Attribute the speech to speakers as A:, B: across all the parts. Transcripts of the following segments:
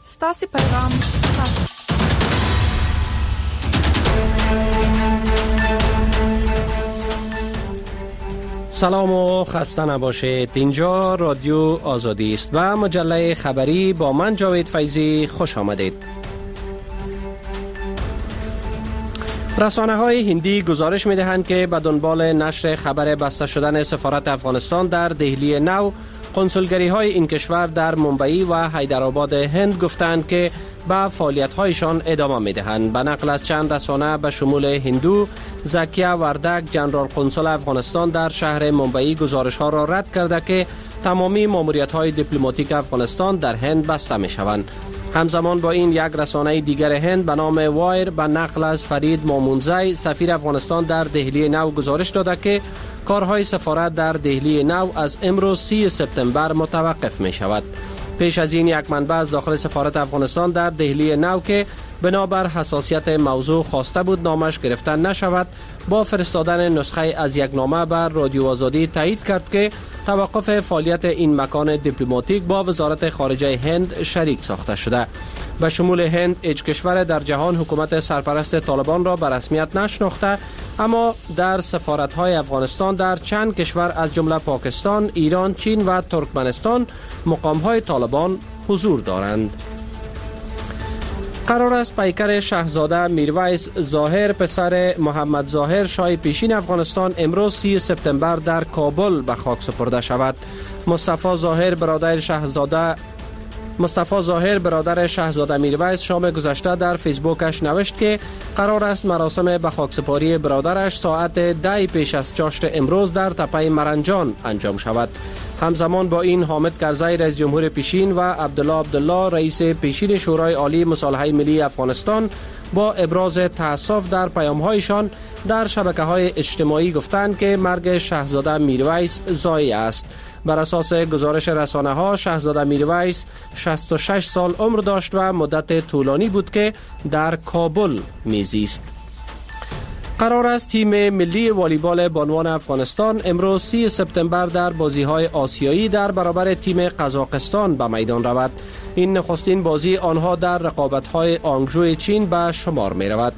A: ستاسو پیغام
B: سلام و خسته نباشید. اینجا رادیو آزادی است و مجله خبری با من جاوید فیضی. خوش آمدید. رسانه‌های هندی گزارش می‌دهند که به دنبال نشر خبر بسته شدن سفارت افغانستان در دهلی نو، کنسولگری‌های این کشور در ممبئی و حیدرآباد هند گفتند که به فعالیت‌هایشان ادامه می‌دهند. به نقل از چند رسانه به شمول هندو، زکیا وردک، جنرال قنسول افغانستان در شهر ممبئی گزارش‌ها را رد کرده که تمامی ماموریت‌های دیپلماتیک افغانستان در هند بسته می‌شوند. همزمان با این یک رسانه دیگر هند به نام وایر به نقل از فرید مامونزی سفیر افغانستان در دهلی نو گزارش داده که کارهای سفارت در دهلی نو از امروز 30 سپتامبر متوقف می شود. پیش از این یک منبع از داخل سفارت افغانستان در دهلی نو که بنابر حساسیت موضوع خواسته بود نامش گرفته نشود، با فرستادن نسخه از یک نامه بر رادیو آزادی تایید کرد که توقف فعالیت این مکان دیپلماتیک با وزارت خارجه هند شریک ساخته شده. به شمول هند، هیچ کشور در جهان حکومت سرپرست طالبان را به رسمیت نشناخته، اما در سفارت‌های افغانستان در چند کشور از جمله پاکستان، ایران، چین و ترکمنستان مقام‌های طالبان حضور دارند. قرار است پیکر شاهزاده میرویس ظاهر پسر محمد ظاهر شاه پیشین افغانستان امروز 30 سپتامبر در کابل به خاک سپرده شود. مصطفی ظاهر برادر شاهزاده میرویس شام گذشته در فیسبوکش نوشت که قرار است مراسم به خاکسپاری برادرش ساعت 10 پیش از چاشت امروز در تپه مرنجان انجام شود. همزمان با این حامد کرزی رئیس جمهور پیشین و عبدالله رئیس پیشین شورای عالی مصالحه ملی افغانستان با ابراز تأسف در پیام‌هایشان در شبکه‌های اجتماعی گفتند که مرگ شاهزاده میرویس ضایع است. بر اساس گزارش رسانه‌ها شاهزاده میرویس 66 سال عمر داشت و مدت طولانی بود که در کابل میزیست. قرار است تیم ملی والیبال بانوان افغانستان امروز 30 سپتامبر در بازی‌های آسیایی در برابر تیم قزاقستان به میدان رود. این نخستین بازی آنها در رقابت‌های آنگژو چین به شمار می‌رود.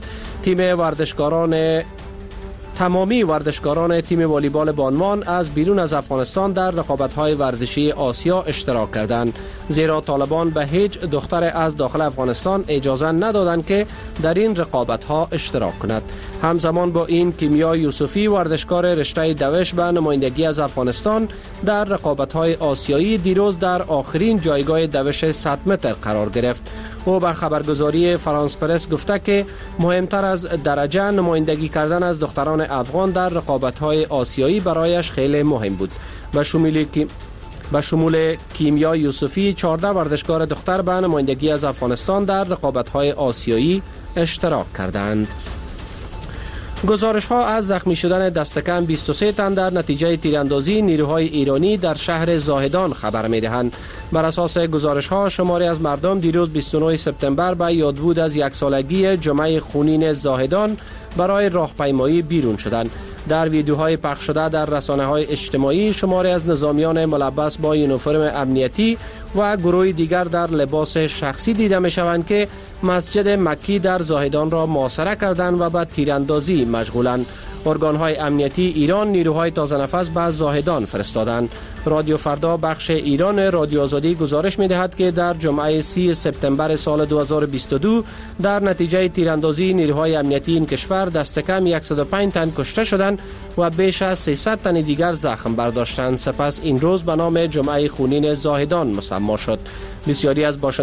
B: تمامی ورزشکاران تیم والیبال بانوان از بیرون از افغانستان در رقابت‌های ورزشی آسیا اشتراک کردند، زیرا طالبان به هیچ دختر از داخل افغانستان اجازه ندادند که در این رقابت‌ها اشتراک کند. همزمان با این کیمیا یوسفی ورزشکار رشته دوش به نمایندگی از افغانستان در رقابت‌های آسیایی دیروز در آخرین جایگاه دوش 100 متر قرار گرفت. او به خبرگزاری فرانس پرس گفته که مهمتر از درجه نمایندگی کردن از دختران افغان در رقابت‌های آسیایی برایش خیلی مهم بود. به شمول کیمیا یوسفی 14 ورزشکار دختر به نمایندگی از افغانستان در رقابت‌های آسیایی اشتراک کردند. گزارش‌ها از زخمی شدن دستکم 23 تن در نتیجه تیراندازی نیروهای ایرانی در شهر زاهدان خبر می‌دهند. بر اساس گزارش‌ها شماری از مردم دیروز 29 سپتامبر به یادبود از یک سالگی جمعه خونین زاهدان برای راهپیمایی بیرون شدند. در ویدیوهای پخش شده در رسانه‌های اجتماعی شماری از نظامیان ملبس با یونیفرم امنیتی و گروه دیگر در لباس شخصی دیده می‌شوند که مسجد مکی در زاهدان را محاصره کردند و به تیراندازی مشغولند. ارگان‌های امنیتی ایران نیروهای تازه نفس به زاهدان فرستادند. رادیو فردا بخش ایران رادیو آزادی گزارش می‌دهد که در جمعه 30 سپتامبر سال 2022 در نتیجه تیراندازی نیروهای امنیتی این کشور دست کم 105 تن کشته شدند و بیش از 300 تن دیگر زخم برداشتند. سپس این روز به نام جمعه خونین زاهدان مسمی شد. بسیاری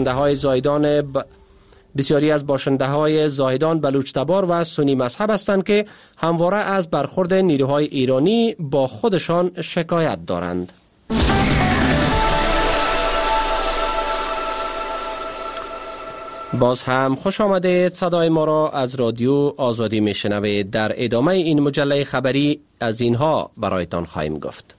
B: از باشنده‌های زاهدان بلوچ تبار و سنی مذهب هستند که همواره از برخورد نیروهای ایرانی با خودشان شکایت دارند. باز هم خوش آمدید. صدای ما را از رادیو آزادی میشنوید. در ادامه این مجله خبری از اینها برایتان خواهیم گفت.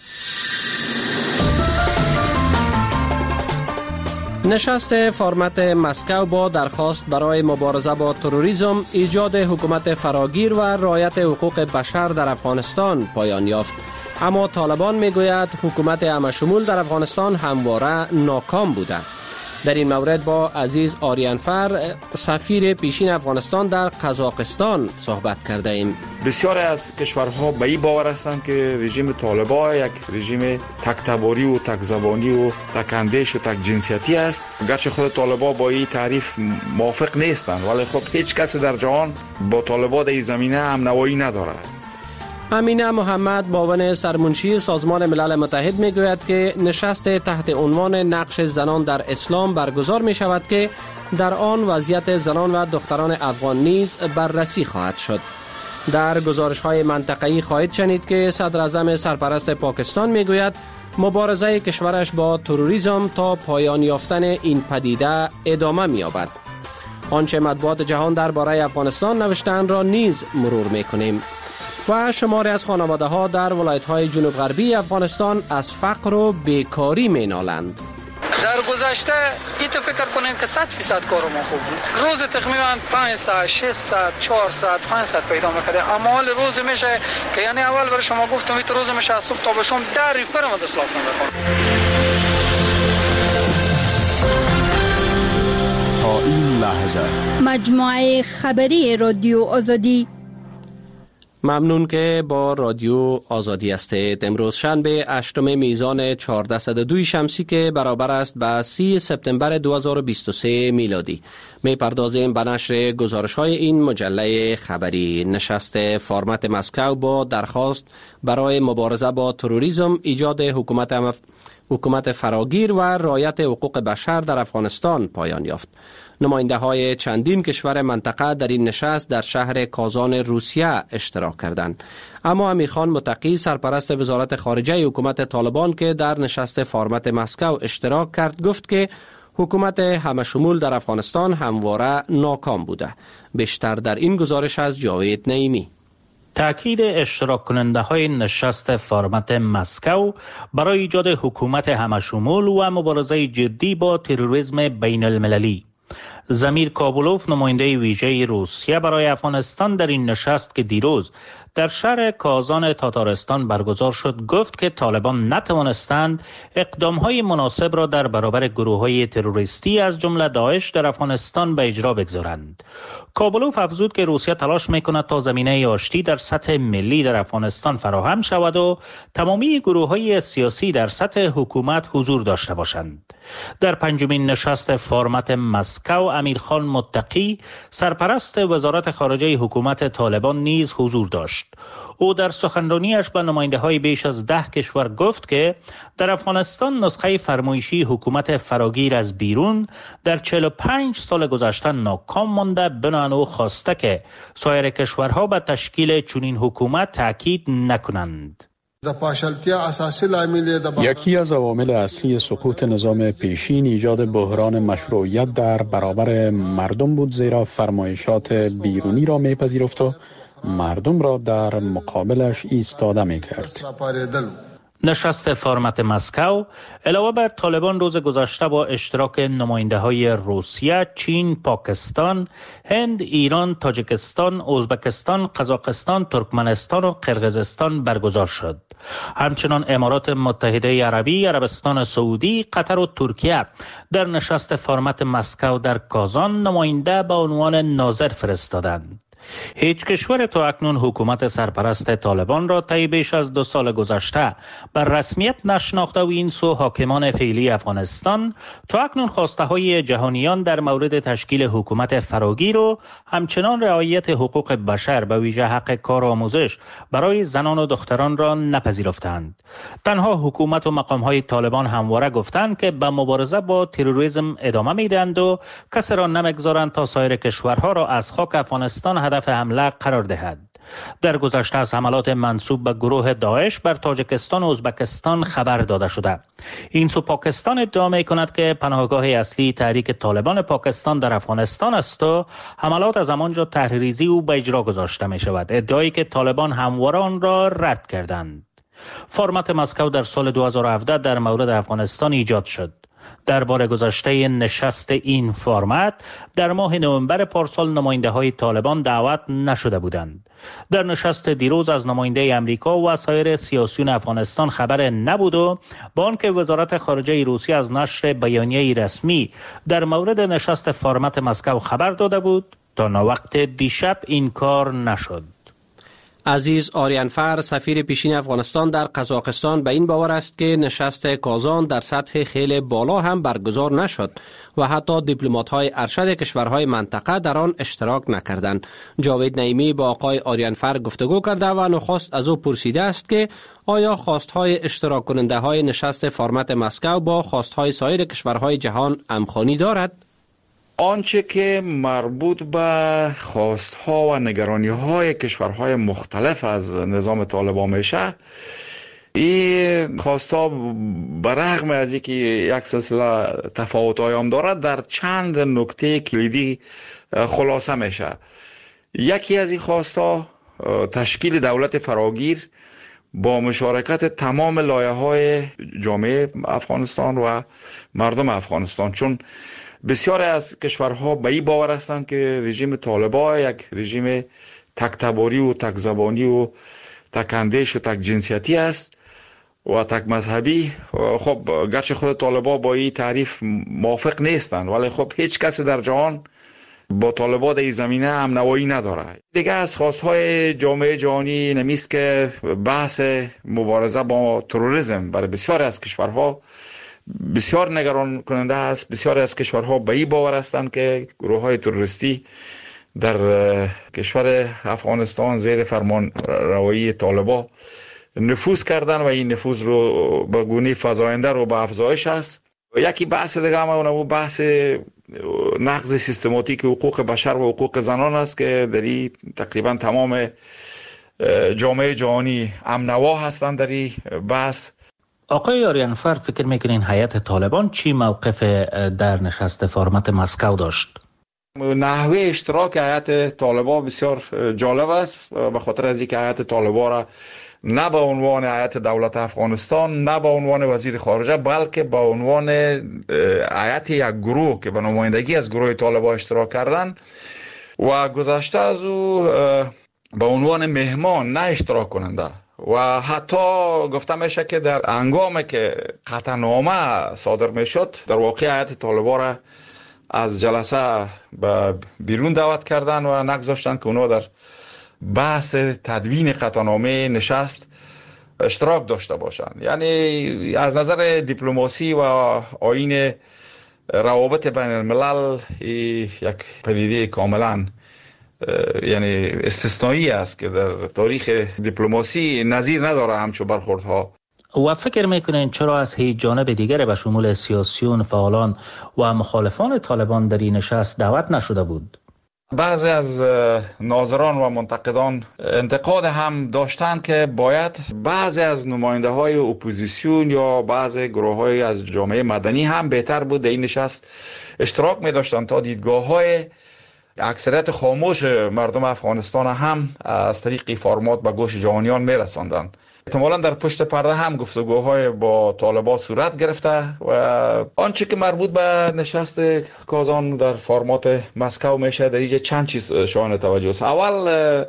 B: نشست فرمت مسکو با درخواست برای مبارزه با تروریسم، ایجاد حکومت فراگیر و رعایت حقوق بشر در افغانستان پایان یافت. اما طالبان میگوید حکومت همه‌شمول در افغانستان همواره ناکام بوده. در این مورد با عزیز آریانفر سفیر پیشین افغانستان در قزاقستان صحبت کرده ایم.
A: بسیاری از کشورها به این باور هستند که رژیم طالبان یک رژیم تک تباری و تک زبانی و تک اندیش و تک جنسیتی است. گرچه خود طالبان با این تعریف موافق نیستند، ولی خب هیچ کسی در جهان با طالبان در این زمینه همنوایی ندارد.
B: امینه محمد معاون سرمنشی سازمان ملل متحد میگوید که نشست تحت عنوان نقش زنان در اسلام برگزار می شود که در آن وضعیت زنان و دختران افغان نیز بررسی خواهد شد. در گزارش‌های منطقه‌ای خواهید شنید که صدر اعظم سرپرست پاکستان میگوید مبارزه کشورش با تروریسم تا پایان یافتن این پدیده ادامه می‌یابد. آنچه مطبوعات جهان درباره افغانستان نوشته‌اند را نیز مرور می‌کنیم. و شماری از خانواده‌ها در ولایت‌های جنوب غربی افغانستان از فقر و بیکاری می‌نالند.
C: در گذشته این تو فکر کنیم که 100% کار ما خوب بود. روز تقریبا 5 ساعت 6 ساعت 4 ساعت 5 ساعت پیدا می‌کرد. اما حال روز میشه که یعنی اول برای شما گفتم این روز میشه از صبح تا به شام در فرم دستلاف نمی‌کنه.
D: تا این لحظه
E: مجموعه خبری رادیو آزادی.
B: ممنون که با رادیو آزادی هستید. امروز شنبه 8 میزان 1402 شمسی که برابر است با 30 سپتامبر 2023 میلادی. میپردازیم به نشر گزارش‌های این مجله خبری. نشست فرمت مسکو با درخواست برای مبارزه با تروریسم، ایجاد حکومت فراگیر و رعایت حقوق بشر در افغانستان پایان یافت. نماینده های چندین کشور منطقه در این نشست در شهر کازان روسیه اشتراک کردند. اما امیرخان متقی سرپرست وزارت خارجه حکومت طالبان که در نشست فرمت مسکو اشتراک کرد گفت که حکومت همشمول در افغانستان همواره ناکام بوده. بیشتر در این گزارش از جاوید نعیمی.
F: تأکید اشتراک کننده های نشست فرمت مسکو برای ایجاد حکومت همشمول و مبارزه جدی با تروریسم بین المللی. زمیر کابولوف نماینده ویژه روسیه برای افغانستان در این نشست که دیروز در شهر کازان تاتارستان برگزار شد گفت که طالبان نتوانستند اقدام‌های مناسب را در برابر گروه‌های تروریستی از جمله داعش در افغانستان به اجرا بگذارند. کابولوف افزود که روسیه تلاش می‌کند تا زمینه آشتی در سطح ملی در افغانستان فراهم شود و تمامی گروه‌های سیاسی در سطح حکومت حضور داشته باشند. در پنجمین نشست فرمت مسکو امیرخان متقی سرپرست وزارت خارجه حکومت طالبان نیز حضور داشت. او در سخنرانیش به نماینده‌های بیش از 10 کشور گفت که در افغانستان نسخه فرمایشی حکومت فراگیر از بیرون در 45 سال گذشته ناکام مانده، بنابراین او خواسته که سایر کشورها به تشکیل چنین حکومت تاکید نکنند.
D: یکی از عوامل اصلی سقوط نظام پیشین ایجاد بحران مشروعیت در برابر مردم بود، زیرا فرمایشات بیرونی را میپذیرفت و مردم را در مقابلش ایستاده میکرد.
F: نشست فرمت مسکو علاوه بر طالبان روز گذشته با اشتراک نماینده‌های روسیه، چین، پاکستان، هند، ایران، تاجیکستان، ازبکستان، قزاقستان، ترکمنستان و قرقیزستان برگزار شد. همچنان امارات متحده عربی، عربستان سعودی، قطر و ترکیه در نشست فرمت مسکو در کازان نماینده به عنوان ناظر فرستادند. هیچ کشور تا اکنون حکومت سرپرست طالبان را طی بیش از 2 سال گذشته بر رسمیت نشناخته و این سو حاکمان فعلی افغانستان تا اکنون خواسته های جهانیان در مورد تشکیل حکومت فراگیر و همچنان رعایت حقوق بشر به ویژه حق کار و آموزش برای زنان و دختران را نپذیرفتند. تنها حکومت و مقام های طالبان همواره گفتند که به مبارزه با تروریسم ادامه میدهند و کسی را نمیگذارند تا سایر کشورها را از خاک افغانستان هدف حمله قرار دهد. در گذشته از حملات منسوب به گروه داعش بر تاجیکستان و ازبکستان خبر داده شده. این سو پاکستان ادعا می کند که پناهگاه اصلی تحریک طالبان پاکستان در افغانستان است و حملات از همانجا تحریریزی او به اجرا گذاشته می شود، ادعایی که طالبان همواره آن را رد کردند. فرمت مسکو در سال 2017 در مورد افغانستان ایجاد شد. در بار گذشته نشست این فرمت در ماه نوامبر پارسال نماینده های طالبان دعوت نشده بودند. در نشست دیروز از نماینده امریکا و سایر سیاسیون افغانستان خبر نبود و با آنکه وزارت خارجه روسیه از نشر بیانیه رسمی در مورد نشست فرمت مسکو خبر داده بود، تا ناوقت دیشب این کار نشد.
B: عزیز آریانفر، سفیر پیشین افغانستان در قزاقستان، به این باور است که نشست کازان در سطح خیلی بالا هم برگزار نشد و حتی دیپلمات‌های ارشد کشورهای منطقه در آن اشتراک نکردند. جاوید نعیمی با آقای آریانفر گفتگو کرده و نخست از او پرسیده است که آیا خواستهای اشتراک کننده های نشست فرمت مسکو با خواستهای سایر کشورهای جهان همخوانی دارد؟
A: آنچه که مربوط به خواستها و نگرانی‌های کشورهای مختلف از نظام طالبان میشه، این خواستها برغم از اینکه یک سلسله تفاوت‌های هم دارد در چند نکته کلیدی خلاصه میشه. یکی از این خواستها تشکیل دولت فراگیر با مشارکت تمام لایه‌های جامعه افغانستان و مردم افغانستان، چون بسیاری از کشورها به این باور هستند که رژیم طالبان یک رژیم تک تباری و تک زبانی و تک اندیش و تک جنسیتی است و تک مذهبی. خب گرچه خود طالبان با این تعریف موافق نیستند، ولی خب هیچ کسی در جهان با طالبان در این زمینه امنوایی نداره. دیگه از خواستهای جامعه جهانی نمیست که بحث مبارزه با تروریسم برای بسیاری از کشورها بسیار نگران کننده است. بسیاری از کشورها به این باور هستند که گروه‌های تروریستی در کشور افغانستان زیر فرمان روایی طالبان نفوذ کردن و این نفوذ رو به گونه فزاینده رو به افزایش است. یکی بحث دیگه هم اون بحث نقض سیستماتیک حقوق بشر و حقوق زنان است که در این تقریبا تمام جامعه جهانی امنوا هستند در این بحث.
F: آقای آریانفر، فکر میکنین هیئت طالبان چی موقف در نشست فرمت مسکو داشت؟
A: نحوه اشتراک هیئت طالبان بسیار جالب است، به خاطر از اینکه هیئت طالبان را نه به عنوان هیئت دولت افغانستان، نه به عنوان وزیر خارجه، بلکه به عنوان هیئت یک گروه که به نمایندگی از گروه طالبان اشتراک کردن و گذشته از او به عنوان مهمان نه اشتراک کننده. و حتی گفته میشه که در هنگامی که قطعنامه صادر میشد، در واقع هیئت طالبان را از جلسه به بیرون دعوت کردن و نگذاشتن که اونا در بحث تدوین قطعنامه نشست اشتراک داشته باشند. یعنی از نظر دیپلماسی و آیین روابط بین الملل یک پدیده کاملا یعنی استثنایی است که در تاریخ دیپلماسی نظیر نداره همچون برخوردها.
F: و فکر میکنین چرا از هیچ جانب دیگر به شمول سیاسیون، فعالان و مخالفان طالبان در این نشست دعوت نشده بود؟
A: بعضی از ناظران و منتقدان انتقاد هم داشتند که باید بعضی از نماینده های اپوزیسیون یا بعضی گروه های از جامعه مدنی هم بهتر بود در این نشست اشتراک می داشتند تا دیدگاه های اکثریت خاموش مردم افغانستان هم از طریق فرمات به گوش جهانیان می رساندند. احتمالاً در پشت پرده هم گفتگوهای با طالبان صورت گرفته و آنچه که مربوط به نشست کازان در فرمات مسکو میشه در اینجا چند چیز شایان توجه است. اول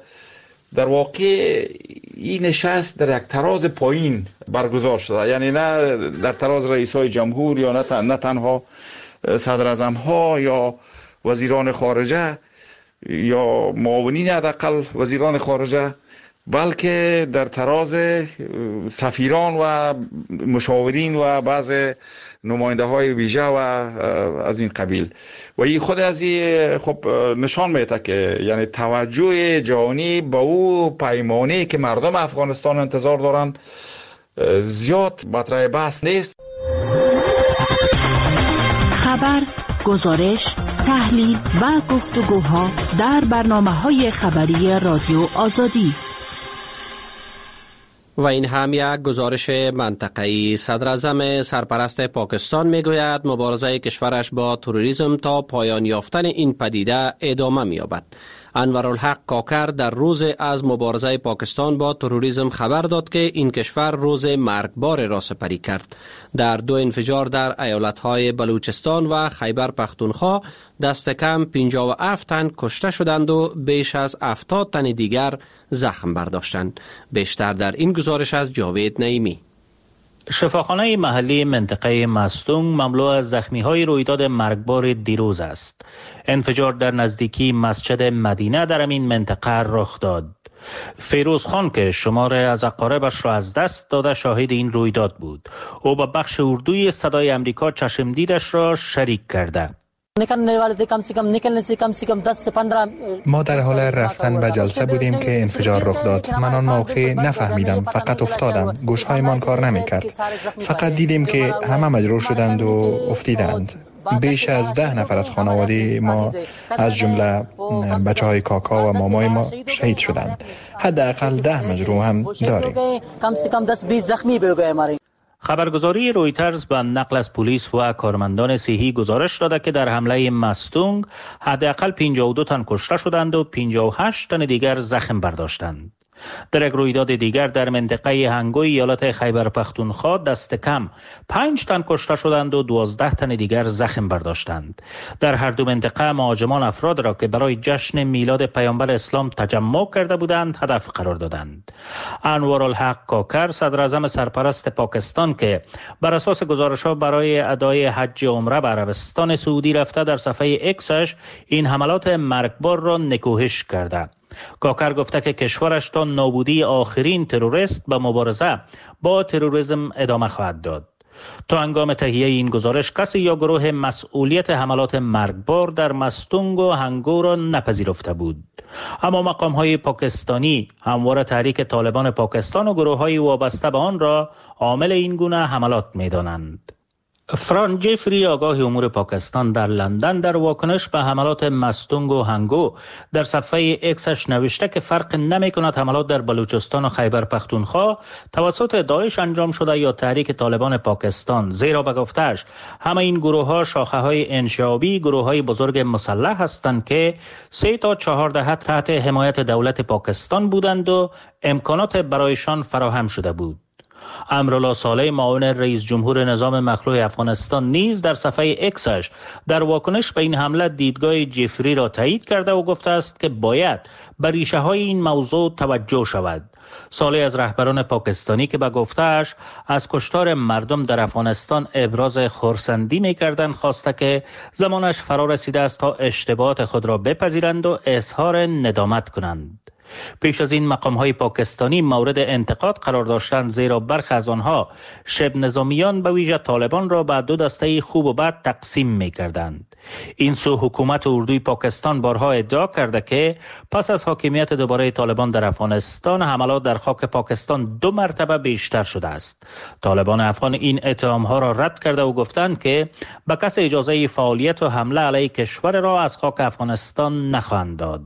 A: در واقع این نشست در یک تراز پایین برگزار شده، یعنی نه در تراز رئیسای جمهور یا نه تنها صدر اعظم ها یا وزیران خارجه یا معاونین حداقل وزیران خارجه، بلکه در تراز سفیران و مشاورین و بعض نماینده های ویژه و از این قبیل. و این خود از این خب نشان میده که یعنی توجه جهانی با او پیمانی که مردم افغانستان انتظار دارن زیاد مطرح بحث نیست.
G: خبر، گزارش، تحلیل و گفتگوها در برنامه‌های خبری رادیو آزادی.
B: و این هم یک گزارش منطقه‌ای. صدر اعظم سرپرست پاکستان میگوید مبارزه کشورش با تروریسم تا پایان یافتن این پدیده ادامه می‌یابد. انورالحق کاکر در روز از مبارزه پاکستان با تروریسم خبر داد که این کشور روز مرگبار را سپری کرد. در 2 انفجار در ایالت‌های بلوچستان و خیبر پختونخوا دست کم 57 تن کشته شدند و بیش از 70 تن دیگر زخم برداشتند. بیشتر در این گزارش از جاوید نعیمی.
F: شفاخانه محلی منطقه مستونگ مملو از زخمی‌های رویداد مرگبار دیروز است. انفجار در نزدیکی مسجد مدینه در این منطقه رخ داد. فیروز خان که شمار از اقاربش را از دست داده شاهد این رویداد بود. او با بخش اردوی صدای امریکا چشم دیدش را شریک کرده.
H: ما در حال رفتن به جلسه بودیم که انفجار رخ داد. من آن موقع نفهمیدم، فقط افتادم. گوشهایمان کار نمیکرد. فقط دیدیم که همه مجروح شدند و افتیدند. بیش از 10 نفر از خانواده ما از جمله بچه های کاکا و مامای ما شهید شدند. حداقل 10 مجروح هم داریم.
F: خبرگزاری رویترز به نقل از پلیس و کارمندان صحی گزارش داده که در حمله مستونگ حداقل 52 تن کشته شدند و 58 تن دیگر زخم برداشتند. در یک رویداد دیگر در منطقه هنگوی ایالت خیبر پختونخوا دست کم 5 تن کشته شدند و 12 تن دیگر زخم برداشتند. در هر دو منطقه مهاجمان افراد را که برای جشن میلاد پیامبر اسلام تجمع کرده بودند هدف قرار دادند. انورالحق کاکر صدر اعظم سرپرست پاکستان که بر اساس گزارش‌ها برای ادای حج عمره به عربستان سعودی رفته در صفحه اکسش این حملات مرگبار را نکوهش کرده. کاکر گفته که کشورش تا نابودی آخرین تروریست به مبارزه با تروریسم ادامه خواهد داد. تا هنگام تهیه این گزارش کسی یا گروه مسئولیت حملات مرگبار در مستونگ و هنگو را نپذیرفته بود. اما مقام‌های پاکستانی همواره تحریک طالبان پاکستان و گروه‌های وابسته به آن را عامل این گونه حملات می‌دانند. فران جفری آگاه امور پاکستان در لندن در واکنش به حملات مستونگ و هنگو در صفحه اکسش نوشته که فرق نمی کند حملات در بلوچستان و خیبر پختونخوا توسط داعش انجام شده یا تحریک طالبان پاکستان، زیرا به گفته‌اش همه این گروه ها شاخه های انشعابی گروه های بزرگ مسلح هستند که 3 تا 4 دهه تحت حمایت دولت پاکستان بودند و امکانات برایشان فراهم شده بود. امرالله صالح معاون رئیس جمهور نظام مخلوع افغانستان نیز در صفحه اکسش در واکنش به این حمله دیدگاه جفری را تایید کرده و گفته است که باید به ریشه های این موضوع توجه شود. صالح از رهبران پاکستانی که به گفته‌اش از کشتار مردم در افغانستان ابراز خرسندی می‌کردند خواسته که زمانش فرا رسیده است تا اشتباهات خود را بپذیرند و اظهار ندامت کنند. پیش از این مقام‌های پاکستانی مورد انتقاد قرار داشتند زیرا برخی از آنها شبه نظامیان به ویژه طالبان را به 2 دسته خوب و بد تقسیم می‌کردند. این سو حکومت اردوی پاکستان بارها ادعا کرده که پس از حاکمیت دوباره طالبان در افغانستان حملات در خاک پاکستان 2 مرتبه بیشتر شده است. طالبان افغان این اتهام‌ها را رد کرده و گفتند که به کس اجازه فعالیت و حمله علیه کشور را از خاک افغانستان نخواهند داد.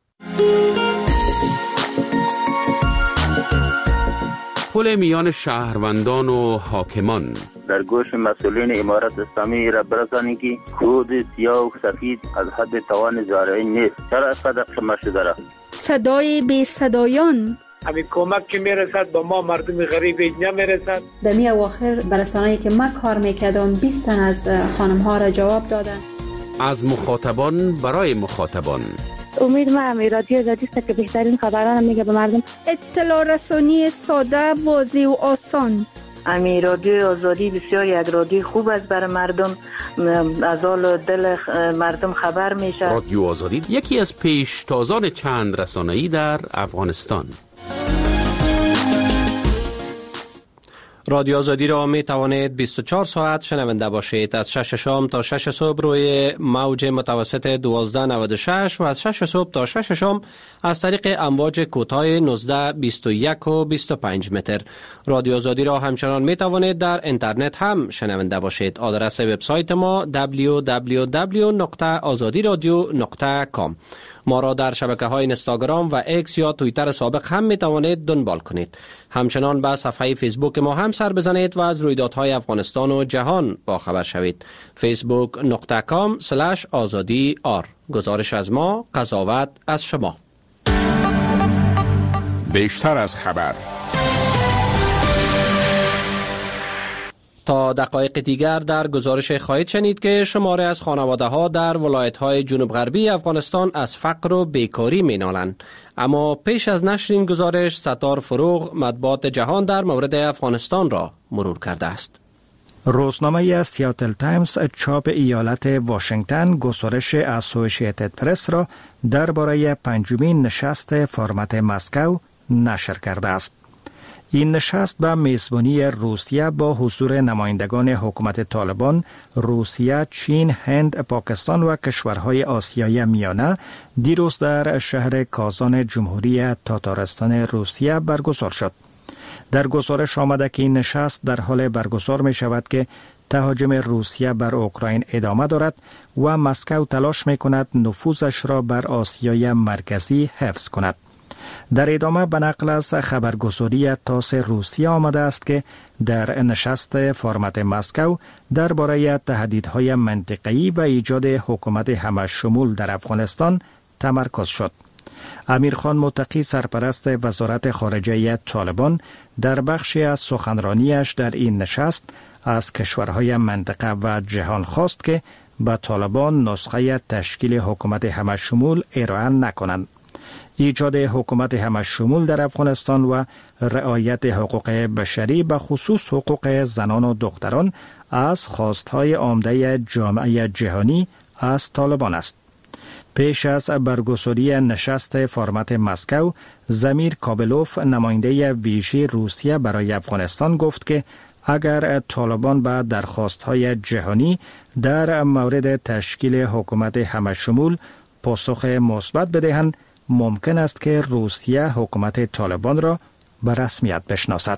I: پل میان شهروندان و حاکمان
J: در گوش مسئولین امارت اسلامی را برسانید که کود سیاه و سفید از حد توان زارعی نیست. چرا اینقدر شما شده را؟
E: صدای بی صدایان
K: همین کمک که میرسد با ما مردم غریب نمیرسد.
L: در می اواخر برسانه‌ای که من کار میکردم 20 تن از خانم ها را جواب دادن.
I: از مخاطبان برای مخاطبان.
M: امید ما همی رادیو آزادی است که بهترین خبران میگه به مردم.
E: اطلاع رسانی ساده، واضح و آسان.
M: همی رادیو آزادی بسیار یک رادیو خوب است برای مردم، از حال دل مردم خبر میشه.
I: رادیو آزادی یکی از پیشتازان چند رسانه‌ای در افغانستان.
B: رادیو آزادی را می توانید 24 ساعت شنونده باشید. از 6 شام تا 6 صبح روی موج متوسط 1296 و از 6 صبح تا 6 شام از طریق امواج کوتاه 19، 21 و 25 متر. رادیو آزادی را همچنان می توانید در اینترنت هم شنونده باشید. آدرس وبسایت ما www.azadiradio.com. ما را در شبکه‌های اینستاگرام و ایکس یا توییتر سابق هم می توانید دنبال کنید. همچنان به صفحه فیسبوک ما هم هم سر بزنید و از رویدادهای افغانستان و جهان با خبر شوید. facebook.com/azadi.r. گزارش از ما، قضاوت از شما.
N: بیشتر از خبر.
B: تا دقایق دیگر در گزارش خواهید شنید که شماره از خانواده‌ها در ولایت‌های جنوب غربی افغانستان از فقر و بیکاری می‌نالند. اما پیش از نشر این گزارش، ستار فروغ مطبوعات جهان در مورد افغانستان را مرور کرده است.
O: روزنامه سیاتل تایمز چاپ ایالت واشنگتن گزارش اسوسییتد پرس را درباره پنجمین نشست فرمت مسکو نشر کرده است. این نشست به میزبانی روسیه با حضور نمایندگان حکومت طالبان، روسیه، چین، هند، پاکستان و کشورهای آسیای میانه دیروز در شهر کازان جمهوری تاتارستان روسیه برگزار شد. در گزارش آمده که این نشست در حال برگزار می شود که تهاجم روسیه بر اوکراین ادامه دارد و مسکو تلاش می کند نفوذش را بر آسیای مرکزی حفظ کند. در ادامه به نقل از خبرگزاری تاس روسیه آمده است که در نشست فرمت مسکو درباره تهدیدهای منطقه‌ای و ایجاد حکومت همه‌شمول در افغانستان تمرکز شد. امیرخان متقی سرپرست وزارت خارجه طالبان در بخشی از سخنرانیش در این نشست از کشورهای منطقه و جهان خواست که به طالبان نسخه تشکیل حکومت همه‌شمول ارائه نکنند. ایجاد حکومت همه‌شمول در افغانستان و رعایت حقوق بشری به خصوص حقوق زنان و دختران از خواستهای عمده جامعه جهانی از طالبان است. پیش از برگزاری نشست فرمت مسکو، زمیر کابلوف نماینده ویژه روسیه برای افغانستان گفت که اگر طالبان به درخواستهای جهانی در مورد تشکیل حکومت همه‌شمول پاسخ مثبت بدهند، ممکن است که روسیه حکومت طالبان را به رسمیت بشناسد.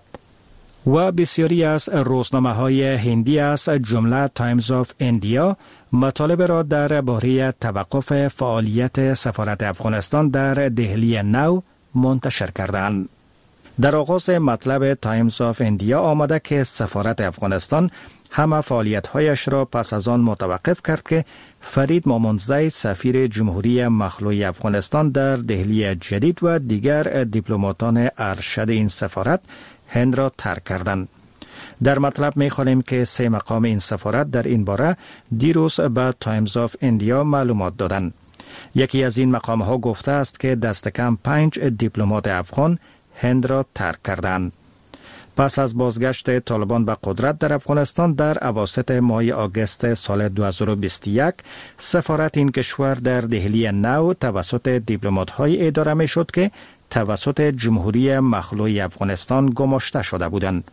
O: و بسیاری از روزنامه‌های هندی از جمله تایمز آف ایندیا مطالب را درباره توقف فعالیت سفارت افغانستان در دهلی نو منتشر کردند. در آغاز مطلب تایمز آف ایندیا آمده که سفارت افغانستان همه فعالیت‌هایش را پس از آن متوقف کرد که فرید مامونزی سفیر جمهوری مخلوع افغانستان در دهلی جدید و دیگر دیپلماتان ارشد این سفارت هند را ترک کردند. در مطلب می‌خوانیم که 3 مقام این سفارت در این باره دیروز به تایمز آف ایندیا معلومات دادند. یکی از این مقام‌ها گفته است که دست کم 5 دیپلمات افغان هند را ترک کردند. پس از بازگشت طالبان به قدرت در افغانستان در اواسط ماه آگوست سال 2021، سفارت این کشور در دهلی نو توسط دیپلمات‌های اداره می‌شد که توسط جمهوری مخلوع افغانستان گماشته شده بودند.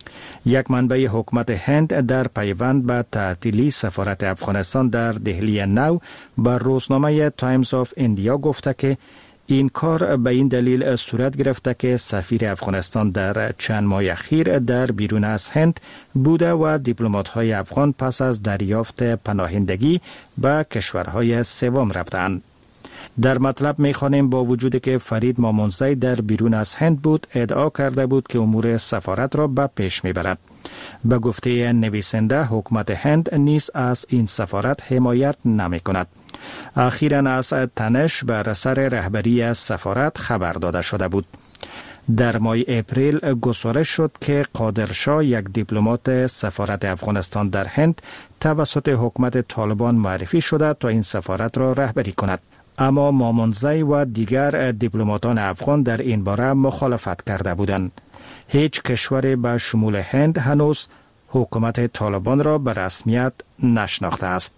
O: یک منبع حکومت هند در پیوند به تعطیلی سفارت افغانستان در دهلی نو بر روزنامه تایمز آف ایندیا گفته که این کار به این دلیل صورت گرفته که سفیر افغانستان در چند ماه اخیر در بیرون از هند بوده و دیپلمات‌های افغان پس از دریافت پناهندگی به کشورهای سوم رفتند. در مطلب می‌خوانیم با وجودی که فرید مامونزی در بیرون از هند بود، ادعا کرده بود که امور سفارت را به پیش می‌برد. به گفته نویسنده، حکومت هند نیز از این سفارت حمایت نمی‌کند. اخیراً از تنش بر سر رهبری از سفارت خبر داده شده بود. در ماه اپریل گزارش شد که قادرشاه، یک دیپلمات سفارت افغانستان در هند، توسط حکومت طالبان معرفی شده تا این سفارت را رهبری کند. اما مامونزی و دیگر دیپلماتان افغان در این باره مخالفت کرده بودند. هیچ کشوری به شمول هند هنوز حکومت طالبان را به رسمیت نشناخته است.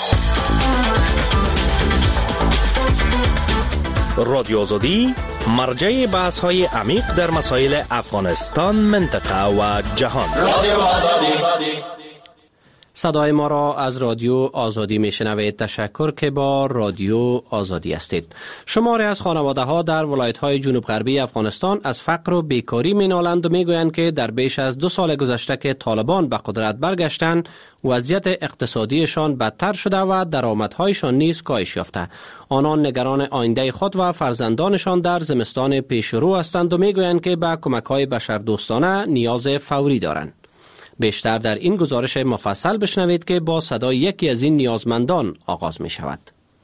P: رادیو آزادی مرجع بحث های عمیق در مسائل افغانستان، منطقه و جهان. رادیو آزادی.
B: صدای ما را از رادیو آزادی میشنوید. تشکر که با رادیو آزادی هستید. شماری از خانواده ها در ولایت های جنوب غربی افغانستان از فقر و بیکاری مینالند و میگویند که در بیش از 2 سال گذشته که طالبان به قدرت برگشتند وضعیت اقتصادیشان بدتر شده و درآمدهایشان نیز کاهش یافته. آنان نگران آینده خود و فرزندانشان در زمستان پیش رو هستند و میگویند که به کمک‌های بشردوستانه نیاز فوری دارند. بیشتر در این گزارش مفصل بشنوید که با صدای یکی از این نیازمندان آغاز می شود.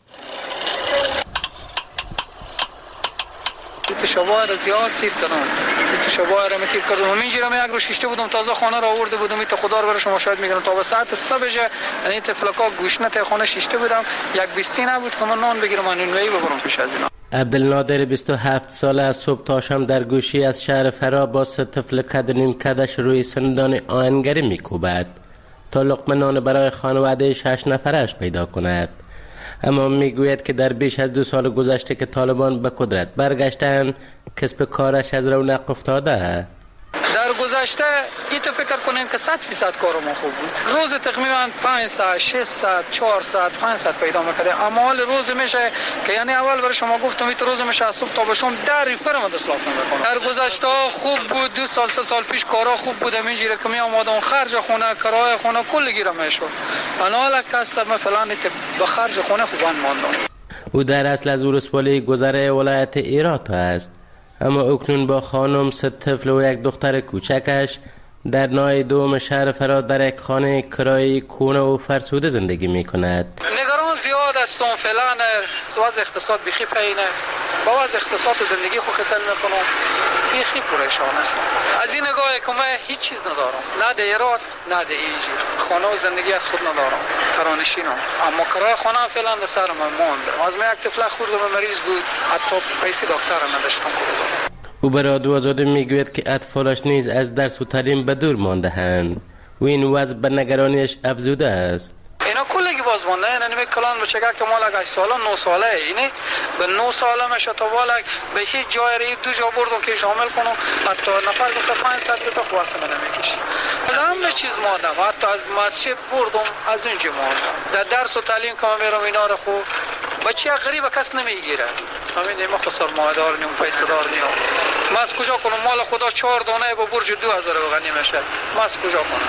C: شبا را زیاد تیر کردم. شبا را تیر کردم. من جیرم یک رو شیشته بودم، تازه خانه را آورده بودم. این خدا رو برای شما شاید میگم تا به ساعت 3 بجه یعنی تفلکا گوشنه تا خانه شیشته بودم. یک بیستی نبود که من نان بگیرم و نونوایی ببرم پیش از اینا.
N: عبدالنادر 27 ساله از صبح تا شام در گوشی از شهر فرا با 3 طفل کدنیم کدش روی سندان آهنگری میکوبد تا لقمه نان برای خانواده 6 نفرش پیدا کند. اما میگوید که در بیش از 2 سال گذشته که طالبان به قدرت برگشتند کسب کارش از رونق افتاده.
C: در گذشته این تو فکر کنیم که 100% کار ما خوب بود. روز تقریبا 5 ساعت 6 ساعت 4 ساعت 5 ساعت پیدا می‌کردیم. اما حال روز میشه که یعنی اول برای شما گفتم این روز میشه از صبح تا به شام در ریپر ما دستلاف نمی‌کنم. در گذشته خوب بود. 2 سال 3 سال پیش کارا خوب بود. اینجوری که می اومدم خرج خونه کرایه خونه کل گیرم میشد. انا حالا کاست مثلا به خرج خونه خوبان ماندم.
N: او در اصل از ولسوالی گذره ولایت هرات است. اما اکنون با خانم 3 طفل و 1 دختر کوچکش در نای دوم شهر فرا در یک خانه کرایه کونه و فرسوده زندگی می کند.
C: نگران زیاد هستم فعلا. وضع اقتصاد بیخی پایینه. با وضع اقتصاد زندگی خود کسل میکنم. بیخی پریشان هستم. از این نگاهی که من هیچ چیز ندارم. نه دیرات نه اینجور. خانه و زندگی از خود ندارم. کرانشینم. اما کرایه خانه فعلا به سر من مونده. از من 1 طفل خوردم مریض بود. حتی پیسه دکتر نداشتم کردم.
N: او به رادیو آزادی میگوید که اطفالش نیز از درس و تعلیم به دور مانده اند و این وضع به نگرانیش افزوده است.
C: اینا کلگی باز مانده. یعنی کلان بچه که مال 8 ساله 9 ساله اینه به 9 ساله میشه تا بالا به هیچ جای ری 2 جا بردم که شامل کنم. حتی نفر گفته 5 ساعت رو به خواسته نمیکشه. از همه چیز ماندم. حتی از مسجد بردم از اونجا ماندم. در درس و تعلیم که میرم اینا رو خوب بچه غریب کس نمیگیره. همین ما خسر مادر نیم پیسه دار نیم. ما از کجا کنم مال خدا 4 دانه با برج 2000 غنی میشه. ما از کجا کنم؟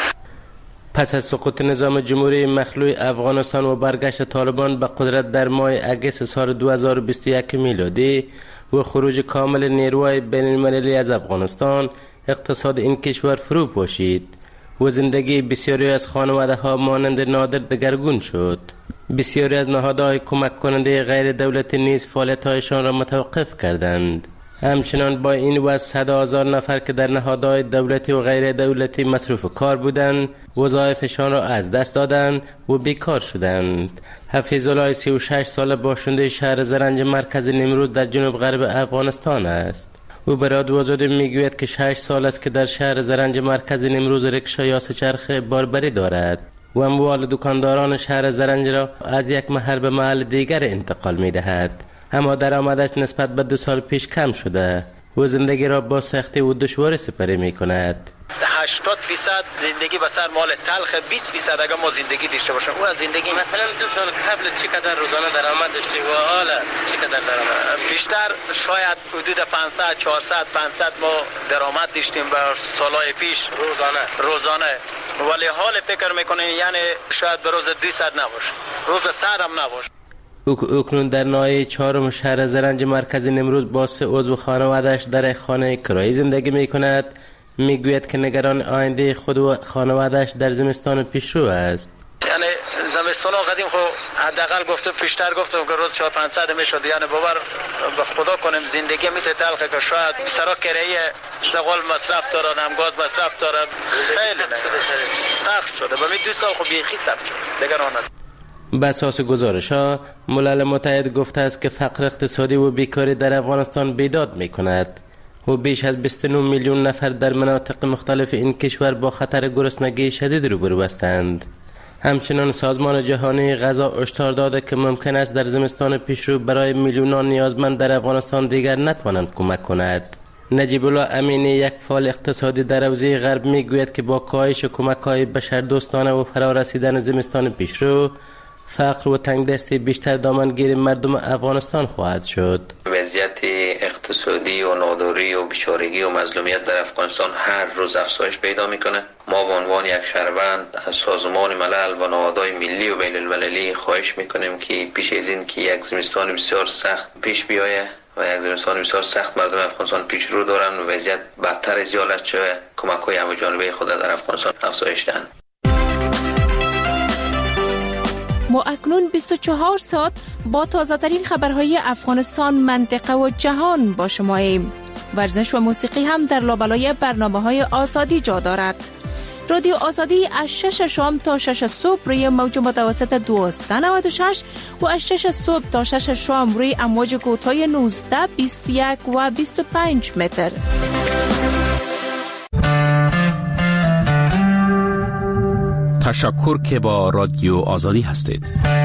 N: پس از سقوط نظام جمهوری مخلوع افغانستان و برگشت طالبان به قدرت در ماه اگست سال 2021 میلادی و خروج کامل نیروهای بین المللی از افغانستان، اقتصاد این کشور فرو پاشید و زندگی بسیاری از خانواده ها مانند نادر دگرگون شد. بسیاری از نهادهای کمک کننده غیر دولتی نیز فعالیت‌هایشان را متوقف کردند. همچنان با این وضع 100,000 نفر که در نهادهای دولتی و غیر دولتی مصروف کار بودند وظایفشان را از دست دادند و بیکار شدند. حفیظ الله 36 ساله باشنده شهر زرنج مرکز نیمروز در جنوب غرب افغانستان است. او به رادیو آزادی میگوید که 6 سال است که در شهر زرنج مرکز نیمروز رکشا یا سه‌چرخه باربری دارد و اموال دکانداران شهر زرنج را از یک محل به محل دیگر انتقال می‌دهد. اما درآمدش نسبت به 2 سال پیش کم شده و زندگی را با سختی و دشواری سپری می‌کند.
Q: 80% زندگی به سر مال تلخ، 20% اگر ما زندگی داشته باشیم اون زندگی مثلا 2 سال قبل چقدر روزانه درآمد داشتی و حالا چقدر درآمد؟ بیشتر شاید حدود 500 400 500 ما درآمد داشتیم به سالهای پیش روزانه ولی حال فکر میکنیم یعنی شاید به روز 200 نباشه، روز 100 هم نباشه.
N: اکنون در ناحیه 4 شهر زرنج مرکز نیمروز با 3 عضو خانواده‌اش در خانه کرایه زندگی میکند. میگوید که نگران آینده خود و خانواده‌اش در زمستان پیشرو است.
Q: یعنی زمستان قدیم خو حداقل گفته پیشتر گفتم که روز 400-500 میشد. یعنی باور به خدا کنیم زندگی میته تلخه که شاید سرا کرایه زغال مصرف دارن، هم گاز مصرف دارن، خیلی سخت شده. با می 2 سال خو بیخی سخت شد نگران.
N: به اساس گزارش‌ها ملل متحد گفته است که فقر اقتصادی و بیکاری در افغانستان بیداد می‌کند و بیش از 29 میلیون نفر در مناطق مختلف این کشور با خطر گرسنگی شدید روبرو هستند. همچنین سازمان جهانی غذا هشدار داده که ممکن است در زمستان پیشرو برای میلیونان نیازمند در افغانستان دیگر نتوانند کمک کند. نجیب الله امینی، یک فعال اقتصادی در حوزه غرب، میگوید که با کاهش کمک‌های بشردوستانه و فرارسیدن زمستان پیشرو، فقر و تنگدستی بیشتر دامنگیر مردم افغانستان خواهد شد.
R: وضعیت اقتصادی و ناداری و بیچارگی و مظلومیت در افغانستان هر روز افزایش پیدا میکنه. ما به عنوان یک شهروند از سازمان ملل و نهادهای ملی و بین المللی خواهش میکنیم که پیش از این که یک زمستان بسیار سخت پیش بیایه و یک زمستان بسیار سخت مردم افغانستان پیش رو دارن و وضعیت بدتر از حالت شده، کمک‌های همه‌جانبه خود در افغانستان افزایش دهند.
S: ما اکنون 24 ساعت با تازه‌ترین خبرهای افغانستان، منطقه و جهان با شماییم. ورزش و موسیقی هم در لابلای برنامه‌های آزادی جا دارد. رادیو آزادی از 6 شام تا 6 صبح روی موج متوسط 1296 و از 6 صبح تا 6 شام روی امواج کوتاه 19، 21 و 25 متر.
I: تشکر که با رادیو آزادی هستید.